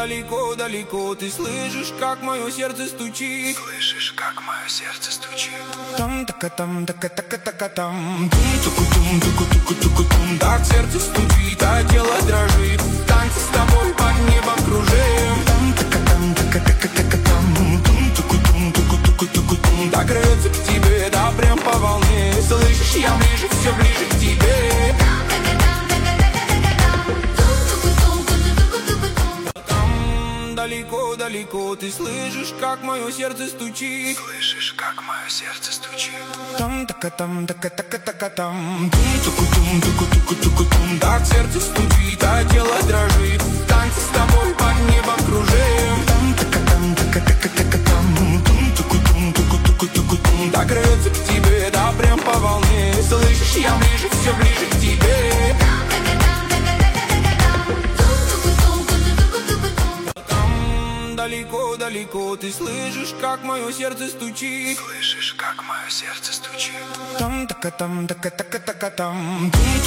далеко-далеко ты слышишь, как мое сердце стучит. Слышишь, как мое сердце стучит. Там така там там тум, так сердце стучит, а тело дрожит. Танцы с тобой под небом кружим. Там так рвется к тебе, да прям по волне. Слышишь, я ближе, все ближе к тебе. Далеко-далеко ты слышишь, как мое сердце стучит. Слышишь, как мое сердце стучит. Там така там тум, так сердце стучит, а тело дрожит. Танцы с тобой под небом кружим. Там так рвется к тебе, да прям по волне. Слышишь, я ближе, все ближе к тебе. Далеко-далеко ты слышишь, как мое сердце стучит. Слышишь, как мое сердце стучит. Там така там